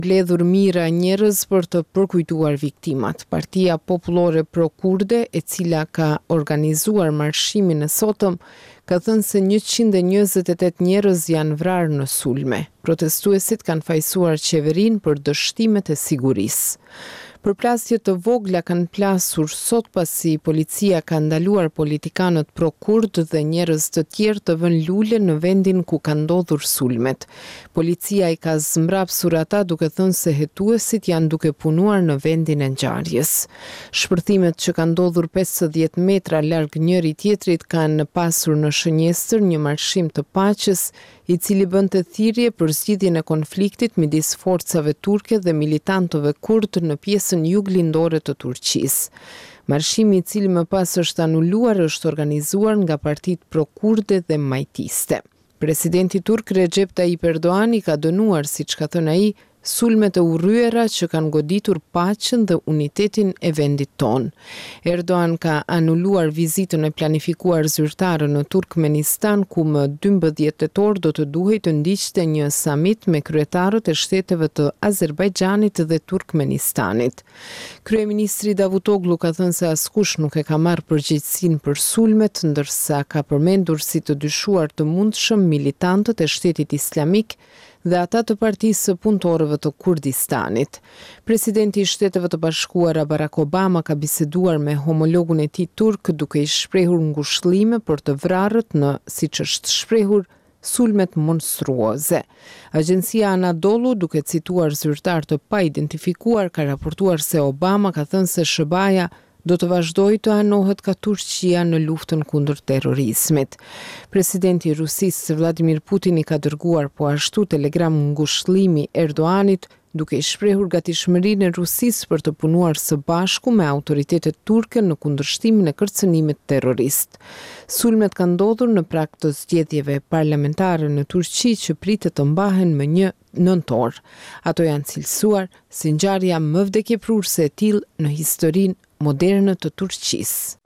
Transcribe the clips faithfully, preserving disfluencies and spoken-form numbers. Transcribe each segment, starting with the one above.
Mbledhur mira njerëz për të përkujtuar viktimat. Partia Popullore Pro-Kurde, e cila ka organizuar marshimin e sotëm, ka thënë se njëqind e njëzet e tetë njerëz janë vrarë në sulme. Protestuesit kanë fajsuar qeverinë për dështimet e sigurisë. Përplasje të vogla kanë plasur sot pasi policia ka ndaluar politikanët pro-kurd dhe njerëz të tjerë të vënë lule në vendin ku kanë ndodhur sulmet. Policia i ka zmbrapsur ata duke thënë se hetuesit janë duke punuar në vendin e ngjarjes. Shpërthimet që kanë ndodhur pesëdhjetë metra larg njëri tjetrit kanë pasur në shënjestër një marshim të paqes i cili bënte thirrje për zgjidhjen e konfliktit midis forcave turke dhe militantëve kurd në pjesën juglindore të Turqisë. Marshimi i cili më pas është anuluar është organizuar nga partitë pro-kurde dhe majtiste. Presidenti turk Recep Tayyip Erdogan i ka dënuar, siç ka thënë ai, sulmet e urryera që kanë goditur paqen dhe unitetin e vendit tonë. Erdogan ka anuluar vizitën e planifikuar zyrtare në Turkmenistan, ku më dymbëdhjetë tetor do të duhej të ndiqte një samit me kryetarët e shteteve të Azerbajxhanit dhe Turkmenistanit. Kryeministri Davutoglu ka thënë se askush nuk e ka marrë përgjegjësinë për sulmet, ndërsa ka përmendur si të dyshuar të mundshëm militantët e Shtetit Islamik dhe ata të Partisë së Punëtorëve të Kurdistanit. Presidenti i Shteteve të Bashkuara Barack Obama ka biseduar me homologun e tij turk duke i shprehur ngushëllime për të vrarët në, siç është shprehur, sulmet monstruoze. Agjencia Anadolu, duke cituar zyrtar të pa identifikuar, ka raportuar se Obama ka thënë se S B A-ja do të vazhdojë të anohet ka Turqia në luftën kundër terrorizmit. Presidenti i Rusisë Vladimir Putin i ka dërguar po ashtu telegram ngushëllimi Erdoganit, duke i shprehur gatishmërinë e Rusisë për të punuar së bashku me autoritetet turke në kundërshtimin e kërcënimit terrorist. Sulmet kanë ndodhur në prag të zgjedhjeve parlamentare në Turqi që pritet të mbahen më një nëntor. Ato janë cilësuar si ngjarja më vdekjeprurse e tillë në historinë moderne të Turqisë.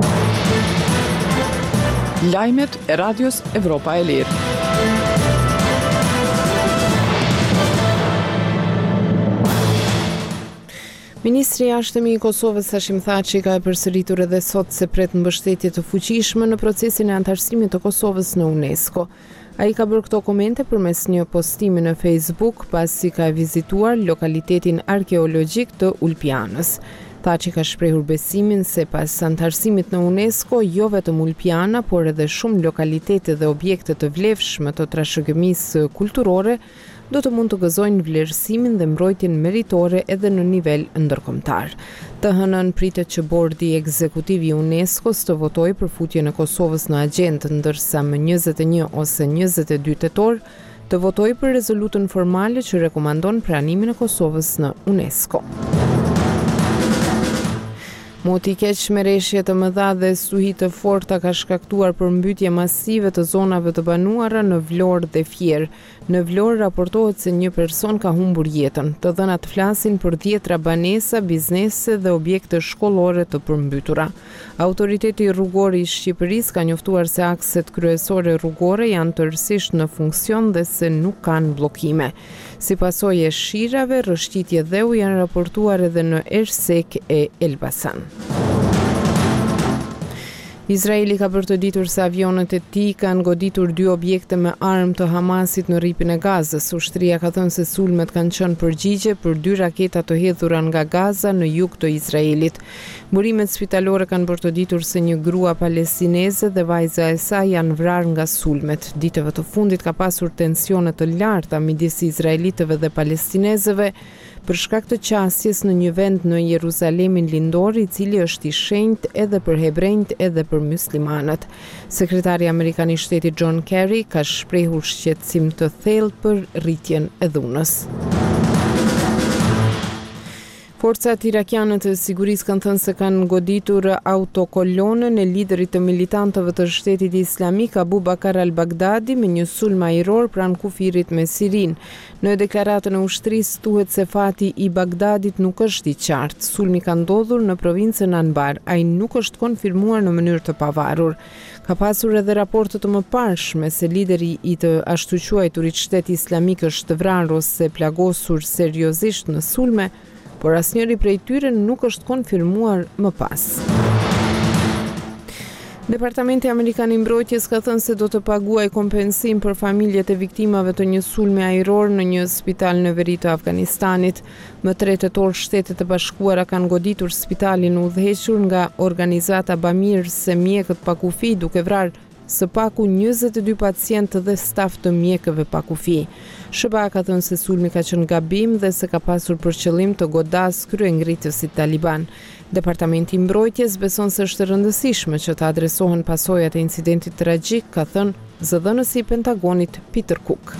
Lajmet e Radios Evropa e Lirë. Ministri i Jashtëm i Kosovës Hashim Thaçi ka e përsëritur edhe sot se pret mbështetje të fuqishme në procesin e antarësimit të Kosovës në UNESCO. Ai ka bërë këto komente përmes një postimi në Facebook pasi ka vizituar lokalitetin arkeologjik të Ulpianës. Thaçi ka shprehur besimin se pas antarësimit në UNESCO, jo vetëm Ulpiana, por edhe shumë lokalitete dhe objekte të vlefshme të trashëgimisë kulturore do të mund të gëzojnë vlerësimin dhe mbrojtjen meritore edhe në nivel ndërkombëtar. Të hënën pritet që bordi ekzekutiv i UNESCO-s të votojë për futjen e Kosovës në agjendë, ndërsa më njëzet e një ose njëzet e dy tetor të votojë për rezolutën formale që rekomandon pranimin e Kosovës në UNESCO. Moti i keq me rreshje të mëdha dhe stuhi të forta ka shkaktuar përmbytje masive të zonave të banuara në Vlorë dhe Fier. Në Vlorë raportohet se një person ka humbur jetën. Të dhënat flasin për dhjetra banesa, biznese dhe objekte shkollore të përmbytura. Autoriteti rrugor i Shqipërisë ka njoftuar se akset kryesore rrugore janë tërësisht në funksion dhe se nuk kanë bllokime. Si pasojë e shirave, rrëshqitje dheu janë raportuar edhe në Ersek e Elbasan. Izraeli ka bërë të ditur se avionet e tij kanë goditur dy objekte me armë të Hamasit në rripin e Gazës. Ushtria ka thënë se sulmet kanë qenë përgjigje për dy raketa të hedhura nga Gaza në jug të Izraelit. Burimet spitalore kanë bërë të ditur se një grua palestineze dhe vajza e saj janë vrarë nga sulmet. Ditëve të fundit ka pasur tensione të larta midis izraelitëve dhe palestinezëve për shkak të qasjes në një vend në Jeruzalemin lindor, i cili është i shenjtë edhe për hebrejt edhe për muslimanët. Sekretari amerikan i shtetit John Kerry ka shprehur shqetësim të thellë për rritjen e dhunës. Forcat irakiane të sigurisë kanë thënë se kanë goditur autokolonën e liderit të militantëve të Shtetit Islamik Abu Bakar al-Baghdadi me një sulm ajror pranë kufirit me Sirin. Në deklaratën e ushtrisë thuhet se fati i Bagdadit nuk është i qartë. Sulmi ka ndodhur në provincën Anbar, ai nuk është konfirmuar në mënyrë të pavarur. Ka pasur edhe raporte të mëparshme se lideri i të ashtu quajturit Shteti Islamik është vrarë ose plagosur seriozisht në sulme, por asnjëri prej tyre nuk është konfirmuar më pas. Departamenti Amerikan i Mbrojtjes ka thënë se do të paguajë kompensim për familjet e viktimave të një sulmi ajror në një spital në veri të Afganistanit. Më tre tetor Shtetet e Bashkuara kanë goditur spitalin udhëhequr nga organizata bamirëse mjekët pa kufi, duke vrarë së paku njëzet e dy pacientë dhe staf të mjekëve pa kufi. S B A ka thënë se sulmi ka qenë gabim dhe se ka pasur për qëllim të godas kryengritësit taliban. Departamenti i Mbrojtjes beson se është e rëndësishme që të adresohen pasojat e incidentit tragjik, ka thënë zëdhënësi i Pentagonit Peter Cook.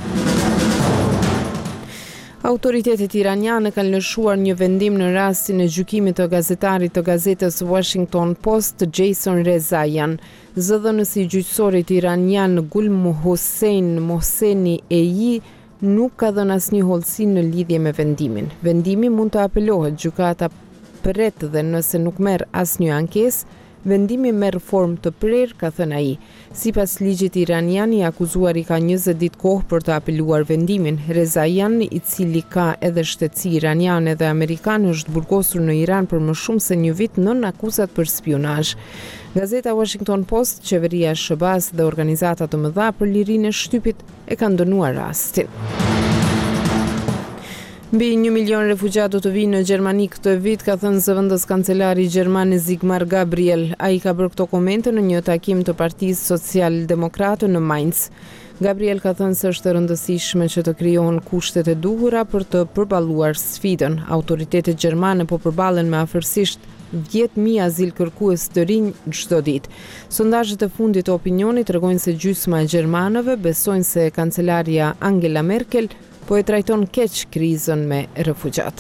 Autoritetet iraniane kanë lëshuar një vendim në rastin e gjykimit të gazetarit të gazetës Washington Post, Jason Rezaian. Zëdhënësi i gjyqësorit iranian Gul Hossein Mohseni Eji nuk ka dhënë asnjë hollësi në lidhje me vendimin. Vendimi mund të apelohet, gjykata pret dhe nëse nuk merr asnjë ankesë, vendimi merr formë të prerë, ka thënë ai. Sipas ligjit iranian, i akuzuari ka njëzet ditë kohë për të apeluar vendimin. Rezaian, i cili ka edhe shtetësi iraniane dhe amerikane, është burgosur në Iran për më shumë se një vit nën akuzat për spionazh. Gazeta Washington Post, qeveria e S B A-s dhe organizata të mëdha për lirinë e shtypit e kanë dënuar rastin. Mbi një milion refugjat do të vinë në Gjermani këtë vit, ka thënë zëvendës kancelari gjerman Sigmar Gabriel. Ai ka bërë këto komente në një takim të Partisë Social-Demokrate në Mainz. Gabriel ka thënë se është e rëndësishme që të krijohen kushtet e duhura për të përballuar sfidën. Autoritetet gjermane po përballen me afërsisht dhjetë mijë azil kërkues të rinj çdo ditë. Sondazhet e fundit të opinionit tregojnë se gjysma e gjermanëve besojnë se kancelaria Angela Merkel po e trajton keq krizën me refugjat.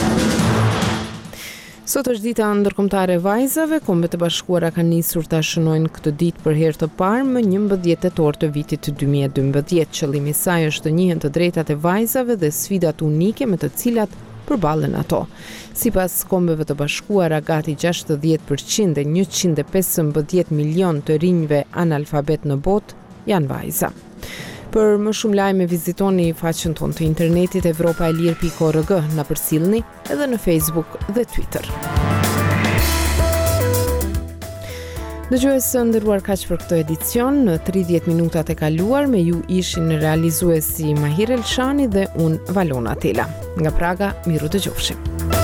Sot është dita ndërkombëtare e vajzave. Kombet e Bashkuara kanë nisur ta shënojnë këtë ditë për herë të parë më njëmbëdhjetë tetor të vitit dy mijë e dymbëdhjetë. Qëllimi i saj është të njihen të drejtat e vajzave dhe sfidat unike me të cilat përballen ato. Sipas Kombeve të Bashkuara, gati gjashtëdhjetë përqind e njëqind e pesëmbëdhjetë milion të rinjve analfabet në botë janë vajza. Për më shumë lajme vizitoni faqen tonë të internetit evropaelir pikë org, na përcjellni edhe në Facebook dhe Twitter. Dëgjues së nderuar, kaq për këtë edicion. Në tridhjetë minutat e kaluar me ju ishin realizuesi Mahir Elshani dhe unë Valona Tela. Nga Praga, miru dëgjofshim.